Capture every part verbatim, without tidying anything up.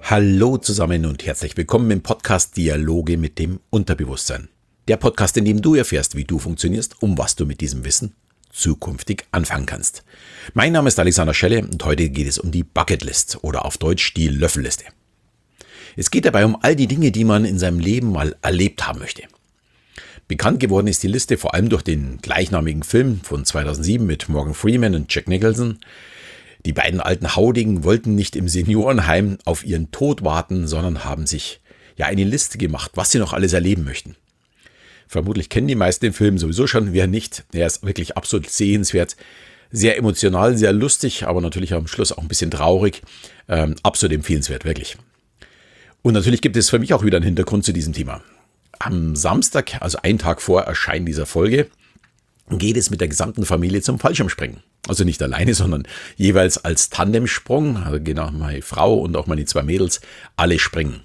Hallo zusammen und herzlich willkommen im Podcast Dialoge mit dem Unterbewusstsein. Der Podcast, in dem du erfährst, wie du funktionierst, um was du mit diesem Wissen zukünftig anfangen kannst. Mein Name ist Alexander Schelle und heute geht es um die Bucketlist oder auf Deutsch die Löffelliste. Es geht dabei um all die Dinge, die man in seinem Leben mal erlebt haben möchte. Bekannt geworden ist die Liste vor allem durch den gleichnamigen Film von zweitausendsieben mit Morgan Freeman und Jack Nicholson. Die beiden alten Haudigen wollten nicht im Seniorenheim auf ihren Tod warten, sondern haben sich ja eine Liste gemacht, was sie noch alles erleben möchten. Vermutlich kennen die meisten den Film sowieso schon, wer nicht. Er ist wirklich absolut sehenswert, sehr emotional, sehr lustig, aber natürlich am Schluss auch ein bisschen traurig. Ähm, absolut empfehlenswert, wirklich. Und natürlich gibt es für mich auch wieder einen Hintergrund zu diesem Thema. Am Samstag, also einen Tag vor Erscheinen dieser Folge, geht es mit der gesamten Familie zum Fallschirmspringen. Also nicht alleine, sondern jeweils als Tandemsprung. Also genau, meine Frau und auch meine zwei Mädels, alle springen.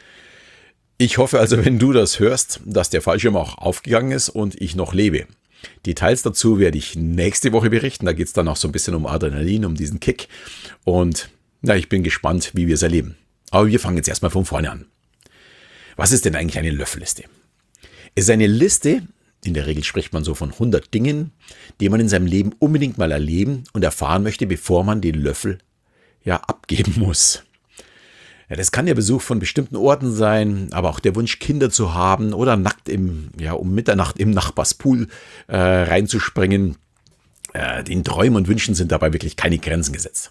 Ich hoffe also, wenn du das hörst, dass der Fallschirm auch aufgegangen ist und ich noch lebe. Details dazu werde ich nächste Woche berichten. Da geht es dann auch so ein bisschen um Adrenalin, um diesen Kick. Und ja, ich bin gespannt, wie wir es erleben. Aber wir fangen jetzt erstmal von vorne an. Was ist denn eigentlich eine Löffelliste? Es ist eine Liste. In der Regel spricht man so von hundert Dingen, die man in seinem Leben unbedingt mal erleben und erfahren möchte, bevor man den Löffel ja abgeben muss. Ja, das kann der Besuch von bestimmten Orten sein, aber auch der Wunsch, Kinder zu haben oder nackt im, ja, um Mitternacht im Nachbarspool äh, reinzuspringen. Äh, den Träumen und Wünschen sind dabei wirklich keine Grenzen gesetzt.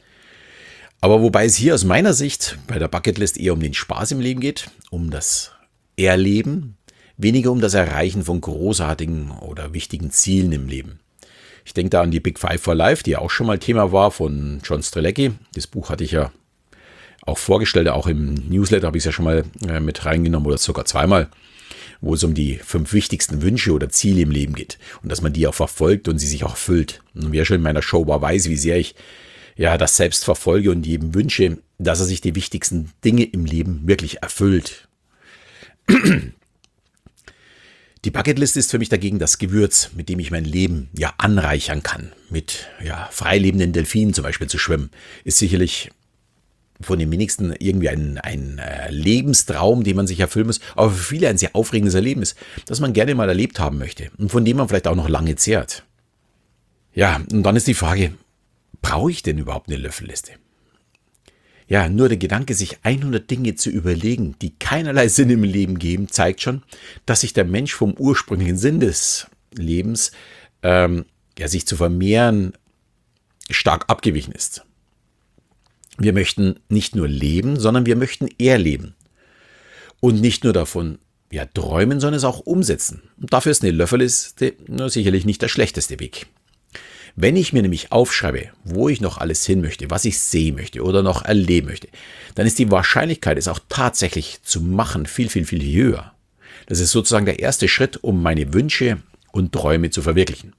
Aber wobei es hier aus meiner Sicht bei der Bucketlist eher um den Spaß im Leben geht, um das Erleben, weniger um das Erreichen von großartigen oder wichtigen Zielen im Leben. Ich denke da an die Big Five for Life, die auch schon mal Thema war von John Strelecki. Das Buch hatte ich ja auch vorgestellt, auch im Newsletter habe ich es ja schon mal mit reingenommen oder sogar zweimal, wo es um die fünf wichtigsten Wünsche oder Ziele im Leben geht und dass man die auch verfolgt und sie sich auch erfüllt. Und wer schon in meiner Show war, weiß, wie sehr ich ja das selbst verfolge und jedem wünsche, dass er sich die wichtigsten Dinge im Leben wirklich erfüllt. Die Bucketlist ist für mich dagegen das Gewürz, mit dem ich mein Leben ja anreichern kann. Mit ja, freilebenden Delfinen zum Beispiel zu schwimmen, ist sicherlich von den wenigsten irgendwie ein, ein äh, Lebenstraum, den man sich erfüllen muss, aber für viele ein sehr aufregendes Erlebnis, das man gerne mal erlebt haben möchte und von dem man vielleicht auch noch lange zehrt. Ja, und dann ist die Frage, brauche ich denn überhaupt eine Löffelliste? Ja, nur der Gedanke, sich hundert Dinge zu überlegen, die keinerlei Sinn im Leben geben, zeigt schon, dass sich der Mensch vom ursprünglichen Sinn des Lebens, ähm, ja, sich zu vermehren, stark abgewichen ist. Wir möchten nicht nur leben, sondern wir möchten erleben. Und nicht nur davon ja, träumen, sondern es auch umsetzen. Und dafür ist eine Löffelliste nur sicherlich nicht der schlechteste Weg. Wenn ich mir nämlich aufschreibe, wo ich noch alles hin möchte, was ich sehen möchte oder noch erleben möchte, dann ist die Wahrscheinlichkeit, es auch tatsächlich zu machen, viel, viel, viel höher. Das ist sozusagen der erste Schritt, um meine Wünsche und Träume zu verwirklichen.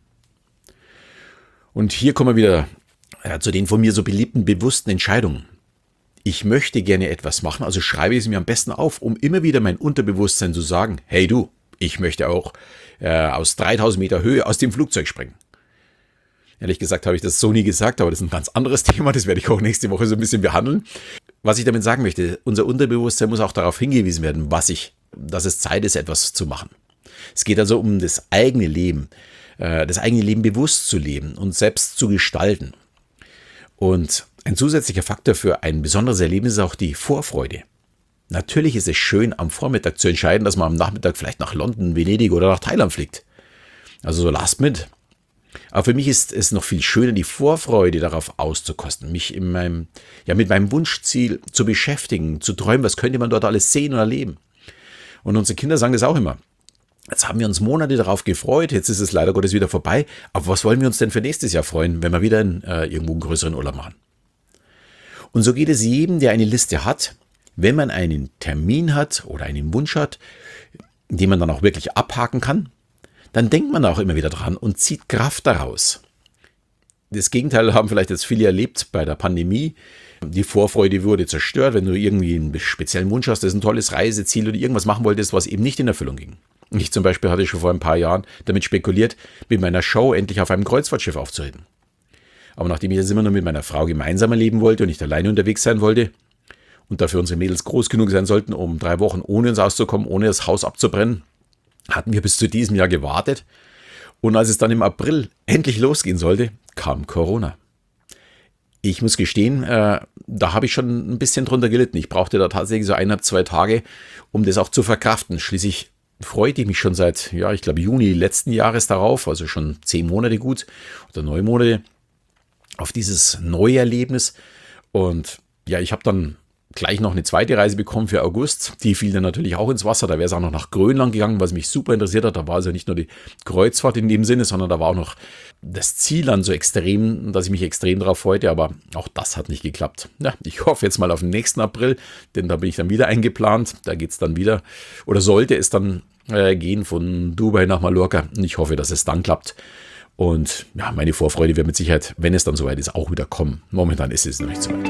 Und hier kommen wir wieder ja, zu den von mir so beliebten bewussten Entscheidungen. Ich möchte gerne etwas machen, also schreibe ich es mir am besten auf, um immer wieder mein Unterbewusstsein zu sagen, hey du, ich möchte auch äh, aus dreitausend Meter Höhe aus dem Flugzeug springen. Ehrlich gesagt habe ich das so nie gesagt, aber das ist ein ganz anderes Thema, das werde ich auch nächste Woche so ein bisschen behandeln. Was ich damit sagen möchte, unser Unterbewusstsein muss auch darauf hingewiesen werden, was ich, dass es Zeit ist, etwas zu machen. Es geht also um das eigene Leben, das eigene Leben bewusst zu leben und selbst zu gestalten. Und ein zusätzlicher Faktor für ein besonderes Erlebnis ist auch die Vorfreude. Natürlich ist es schön, am Vormittag zu entscheiden, dass man am Nachmittag vielleicht nach London, Venedig oder nach Thailand fliegt. Also so last minute. Aber für mich ist es noch viel schöner, die Vorfreude darauf auszukosten, mich in meinem, ja, mit meinem Wunschziel zu beschäftigen, zu träumen, was könnte man dort alles sehen und erleben. Und unsere Kinder sagen das auch immer. Jetzt haben wir uns Monate darauf gefreut, jetzt ist es leider Gottes wieder vorbei. Aber was wollen wir uns denn für nächstes Jahr freuen, wenn wir wieder in, äh, irgendwo einen größeren Urlaub machen? Und so geht es jedem, der eine Liste hat, wenn man einen Termin hat oder einen Wunsch hat, den man dann auch wirklich abhaken kann, dann denkt man auch immer wieder dran und zieht Kraft daraus. Das Gegenteil haben vielleicht jetzt viele erlebt bei der Pandemie. Die Vorfreude wurde zerstört, wenn du irgendwie einen speziellen Wunsch hast, das ist ein tolles Reiseziel oder irgendwas machen wolltest, was eben nicht in Erfüllung ging. Ich zum Beispiel hatte schon vor ein paar Jahren damit spekuliert, mit meiner Show endlich auf einem Kreuzfahrtschiff aufzutreten. Aber nachdem ich das immer nur mit meiner Frau gemeinsam erleben wollte und nicht alleine unterwegs sein wollte und dafür unsere Mädels groß genug sein sollten, um drei Wochen ohne ins Haus zu kommen, ohne das Haus abzubrennen, hatten wir bis zu diesem Jahr gewartet. Und als es dann im April endlich losgehen sollte, kam Corona. Ich muss gestehen, äh, da habe ich schon ein bisschen drunter gelitten. Ich brauchte da tatsächlich so eineinhalb, zwei Tage, um das auch zu verkraften. Schließlich freute ich mich schon seit, ja, ich glaube Juni letzten Jahres darauf, also schon zehn Monate gut oder neun Monate auf dieses neue Erlebnis. Und ja, ich habe dann gleich noch eine zweite Reise bekommen für August. Die fiel dann natürlich auch ins Wasser. Da wäre es auch noch nach Grönland gegangen, was mich super interessiert hat. Da war also nicht nur die Kreuzfahrt in dem Sinne, sondern da war auch noch das Ziel dann so extrem, dass ich mich extrem darauf freute. Aber auch das hat nicht geklappt. Ja, ich hoffe jetzt mal auf den nächsten April, denn da bin ich dann wieder eingeplant. Da geht es dann wieder oder sollte es dann äh, gehen von Dubai nach Mallorca. Und ich hoffe, dass es dann klappt. Und ja, meine Vorfreude wird mit Sicherheit, wenn es dann soweit ist, auch wieder kommen. Momentan ist es noch nicht so weit.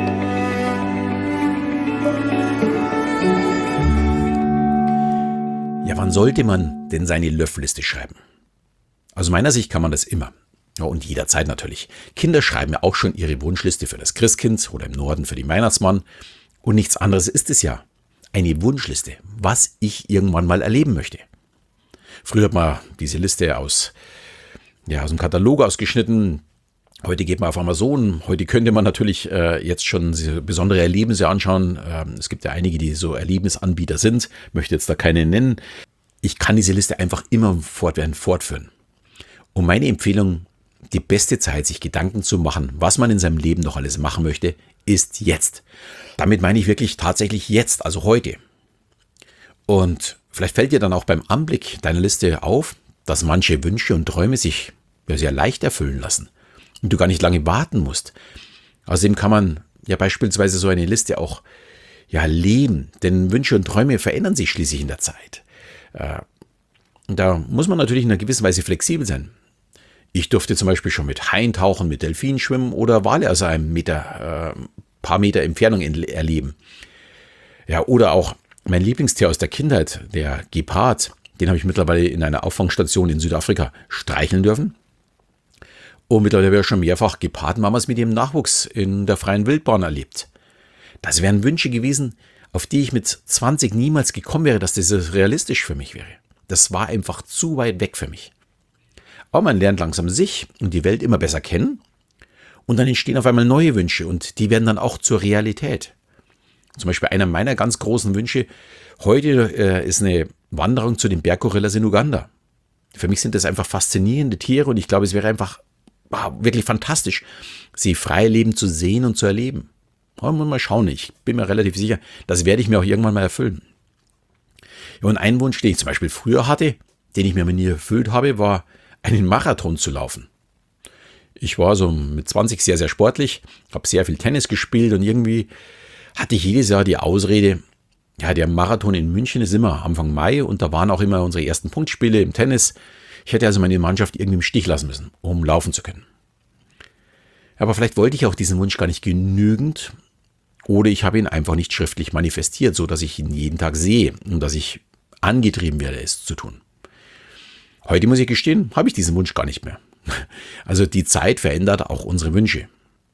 Ja, wann sollte man denn seine Löffelliste schreiben? Aus meiner Sicht kann man das immer. Ja, und jederzeit natürlich. Kinder schreiben ja auch schon ihre Wunschliste für das Christkind oder im Norden für den Weihnachtsmann. Und nichts anderes ist es ja. Eine Wunschliste, was ich irgendwann mal erleben möchte. Früher hat man diese Liste aus, ja, aus dem Katalog ausgeschnitten. Heute geht man auf Amazon. Heute könnte man natürlich äh, jetzt schon besondere Erlebnisse anschauen. Ähm, es gibt ja einige, die so Erlebnisanbieter sind. Möchte jetzt da keine nennen. Ich kann diese Liste einfach immer fortwährend fortführen. Und meine Empfehlung, die beste Zeit, sich Gedanken zu machen, was man in seinem Leben noch alles machen möchte, ist jetzt. Damit meine ich wirklich tatsächlich jetzt, also heute. Und vielleicht fällt dir dann auch beim Anblick deiner Liste auf, dass manche Wünsche und Träume sich ja sehr leicht erfüllen lassen. Und du gar nicht lange warten musst. Außerdem kann man ja beispielsweise so eine Liste auch ja leben, denn Wünsche und Träume verändern sich schließlich in der Zeit. Äh, da muss man natürlich in einer gewissen Weise flexibel sein. Ich durfte zum Beispiel schon mit Haien tauchen, mit Delfinen schwimmen oder Wale aus einem Meter, äh, paar Meter Entfernung erleben. Ja, oder auch mein Lieblingstier aus der Kindheit, der Gepard, den habe ich mittlerweile in einer Auffangstation in Südafrika streicheln dürfen. Und mittlerweile habe ich schon mehrfach Gepardmamas mit ihrem Nachwuchs in der freien Wildbahn erlebt. Das wären Wünsche gewesen, auf die ich mit zwanzig niemals gekommen wäre, dass das realistisch für mich wäre. Das war einfach zu weit weg für mich. Aber man lernt langsam sich und die Welt immer besser kennen. Und dann entstehen auf einmal neue Wünsche und die werden dann auch zur Realität. Zum Beispiel einer meiner ganz großen Wünsche heute äh, ist eine Wanderung zu den Berggorillas in Uganda. Für mich sind das einfach faszinierende Tiere und ich glaube, es wäre einfach wow, wirklich fantastisch, sie frei leben zu sehen und zu erleben. Aber mal schauen, ich bin mir relativ sicher, das werde ich mir auch irgendwann mal erfüllen. Ja, und ein Wunsch, den ich zum Beispiel früher hatte, den ich mir nie erfüllt habe, war, einen Marathon zu laufen. Ich war so mit zwanzig sehr, sehr sportlich, habe sehr viel Tennis gespielt und irgendwie hatte ich jedes Jahr die Ausrede, ja, der Marathon in München ist immer Anfang Mai und da waren auch immer unsere ersten Punktspiele im Tennis. Ich hätte also meine Mannschaft irgendwie im Stich lassen müssen, um laufen zu können. Aber vielleicht wollte ich auch diesen Wunsch gar nicht genügend oder ich habe ihn einfach nicht schriftlich manifestiert, so dass ich ihn jeden Tag sehe und dass ich angetrieben werde, es zu tun. Heute muss ich gestehen, habe ich diesen Wunsch gar nicht mehr. Also die Zeit verändert auch unsere Wünsche.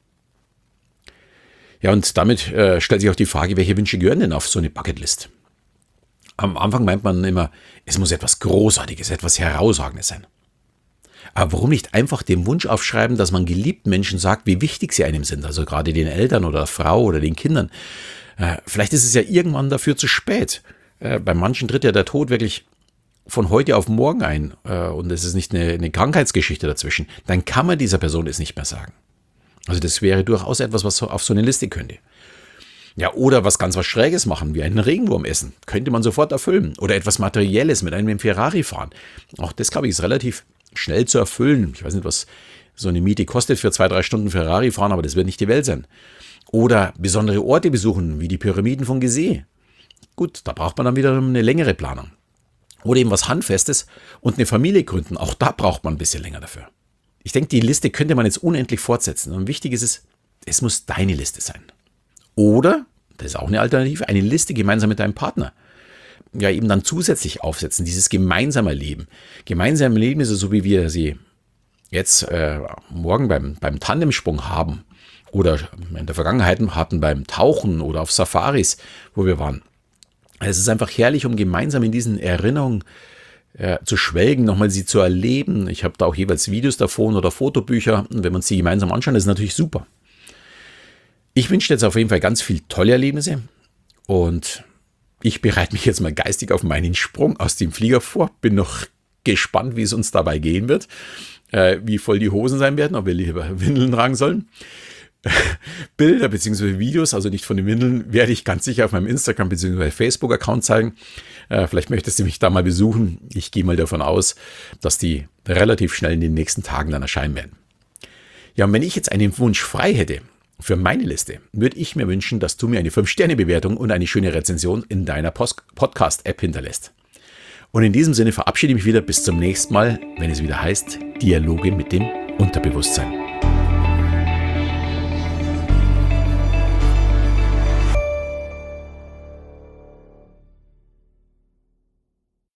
Ja, und damit äh, stellt sich auch die Frage, welche Wünsche gehören denn auf so eine Bucketlist? Am Anfang meint man immer, es muss etwas Großartiges, etwas Herausragendes sein. Aber warum nicht einfach den Wunsch aufschreiben, dass man geliebten Menschen sagt, wie wichtig sie einem sind, also gerade den Eltern oder der Frau oder den Kindern. Äh, vielleicht ist es ja irgendwann dafür zu spät. Äh, bei manchen tritt ja der Tod wirklich von heute auf morgen ein äh, und es ist nicht eine, eine Krankheitsgeschichte dazwischen. Dann kann man dieser Person es nicht mehr sagen. Also das wäre durchaus etwas, was so auf so eine Liste könnte. Ja, oder was ganz was Schräges machen, wie einen Regenwurm essen. Könnte man sofort erfüllen. Oder etwas Materielles mit einem Ferrari fahren. Auch das, glaube ich, ist relativ schnell zu erfüllen. Ich weiß nicht, was so eine Miete kostet für zwei, drei Stunden Ferrari fahren, aber das wird nicht die Welt sein. Oder besondere Orte besuchen, wie die Pyramiden von Gizeh. Gut, da braucht man dann wieder eine längere Planung. Oder eben was Handfestes und eine Familie gründen. Auch da braucht man ein bisschen länger dafür. Ich denke, die Liste könnte man jetzt unendlich fortsetzen. Und wichtig ist es, es muss deine Liste sein. Oder, das ist auch eine Alternative, eine Liste gemeinsam mit deinem Partner. Ja, eben dann zusätzlich aufsetzen, dieses gemeinsame Leben. Gemeinsame Leben ist es so, wie wir sie jetzt äh, morgen beim, beim Tandemsprung haben. oder in der Vergangenheit hatten beim Tauchen oder auf Safaris, wo wir waren. Es ist einfach herrlich, um gemeinsam in diesen Erinnerungen äh, zu schwelgen, nochmal sie zu erleben. Ich habe da auch jeweils Videos davon oder Fotobücher. Und wenn man sie gemeinsam anschauen, das ist natürlich super. Ich wünsche dir jetzt auf jeden Fall ganz viele tolle Erlebnisse und ich bereite mich jetzt mal geistig auf meinen Sprung aus dem Flieger vor. Bin noch gespannt, wie es uns dabei gehen wird, äh, wie voll die Hosen sein werden, ob wir lieber Windeln tragen sollen. Bilder bzw. Videos, also nicht von den Windeln, werde ich ganz sicher auf meinem Instagram bzw. Facebook-Account zeigen. Äh, vielleicht möchtest du mich da mal besuchen. Ich gehe mal davon aus, dass die relativ schnell in den nächsten Tagen dann erscheinen werden. Ja, und wenn ich jetzt einen Wunsch frei hätte für meine Liste, würde ich mir wünschen, dass du mir eine fünf Sterne Bewertung und eine schöne Rezension in deiner Podcast-App hinterlässt. Und in diesem Sinne verabschiede ich mich wieder bis zum nächsten Mal, wenn es wieder heißt Dialoge mit dem Unterbewusstsein.